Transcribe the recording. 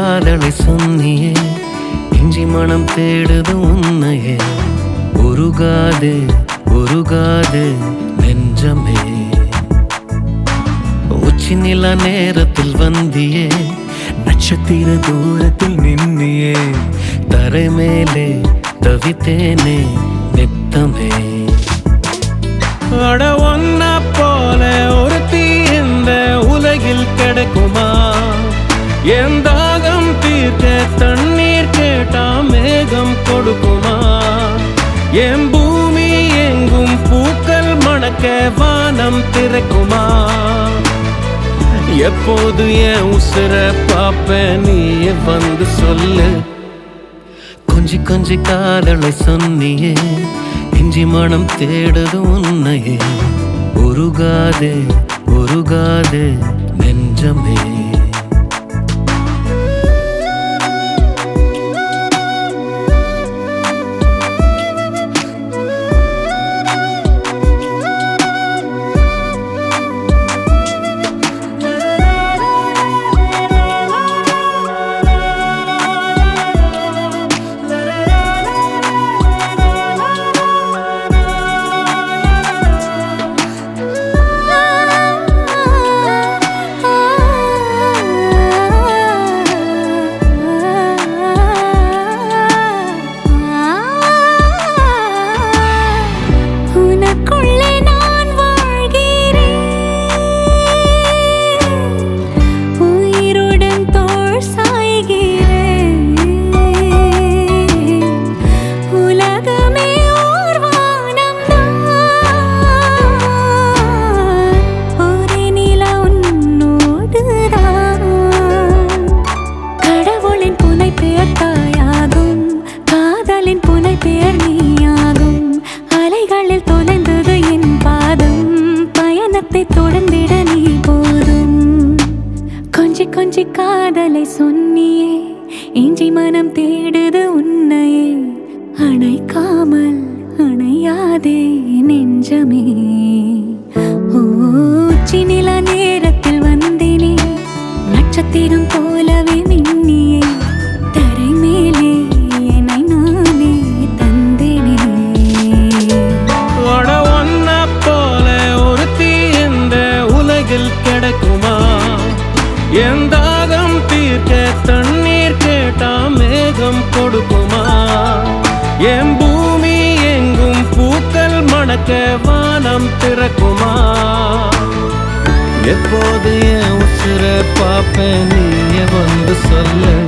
காதலை சொன்னியே, இஞ்சி மனம் தேடுது உன்னையே. உருகாதே உருகாதே நெஞ்சமே. உச்சி நில நேரத்தில் வந்தியே, நட்சத்திர தூரத்தில் நின்னியே. தரை மேலே தவித்தேனே நித்தமே. அட ஒன்ன போல ஒரு தீ இந்த உலகில் கிடைக்குமா? என் தாகம் தீர்க்க தண்ணீர் கேட்டா மேகம் கொடுக்குமா? என் பூமி எங்கும் பூக்கள் மணக்க வானம் திறக்குமா? எப்போது என் உசுர பாப்ப நீ வந்து சொல்லு. கொஞ்சி கொஞ்சி காதலை சொன்னியே, இஞ்சி மனம் தேடுது உன்னையே. உருகாதே உருகாதே நெஞ்சமே. கொஞ்சி காதலை சொன்னியே, இஞ்சி மனம் தேடுது உன்னையே. அணைக்காமல் அணையாதே நெஞ்சமே. உச்சி நில நேரத்தில் வந்தினே, நட்சத்திரம் போலவே மின்னியே. தரை மேலே என்னை நானே தந்தேனே. ஒன்ன போல ஒரு தீ இந்த உலகில் கிடைக்குமா? என் தாகம் தீர்க்க தண்ணீர் கேட்டா மேகம் கொடுக்குமா? என் பூமி எங்கும் பூக்கள் மணக்க வானம் திறக்குமா? எப்போது என் உசுர பாப்ப நீ வந்து சொல்ல.